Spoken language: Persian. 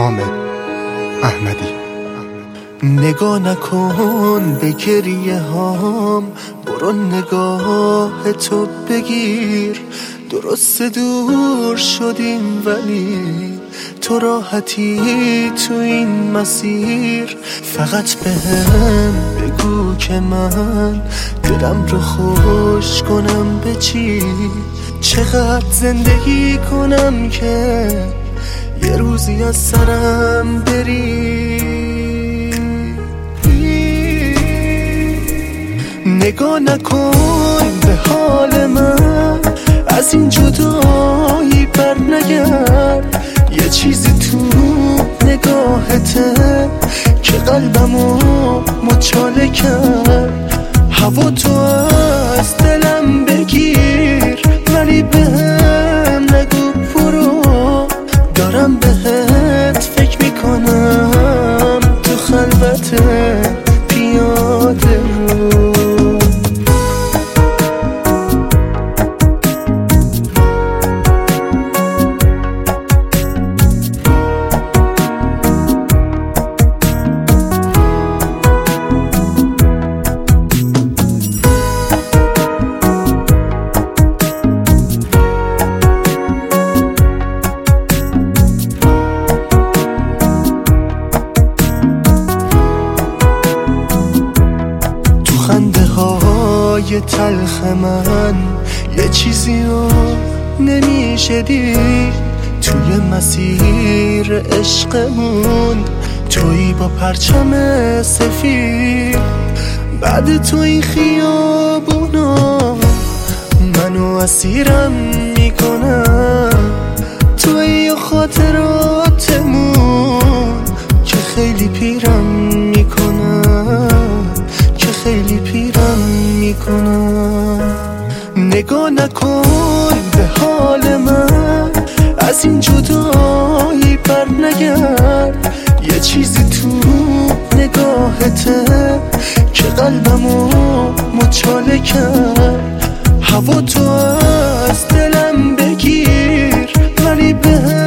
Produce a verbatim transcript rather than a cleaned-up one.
حامد احمدی. نگاه نکن به گریه هام، برو نگاه تو بگیر. درست دور شدیم ولی تو راحتی تو این مسیر. فقط بهم بگو که من دلم رو خوش کنم به چی. چقدر زندگی کنم که یه روزی از سرم بری. نگاه نکن به حال من، از این جدایی بر نگرد. یه چیزی تو نگاهته که قلبمو مچاله کرد. هوا تو از دلم بگیر ولی بهم نگو برو. دارم بهت فکر میکنم تو خلوت پیاده رو. خنده های تلخ من یه چیزی رو نمیشه دید. توی مسیر عشقمون تویی با پرچم سفید. بعد تو این خیابونا منو اسیرم میکنم. تویی و خاطراتمون که خیلی پیرم میکنم، که خیلی پیرم میکنم. نگاه نکن به حال من، از این جدایی بر نگرد. یه چیزی تو نگاهته که قلبمو مچاله کرد. هوا تو از دلم بگیر ولی به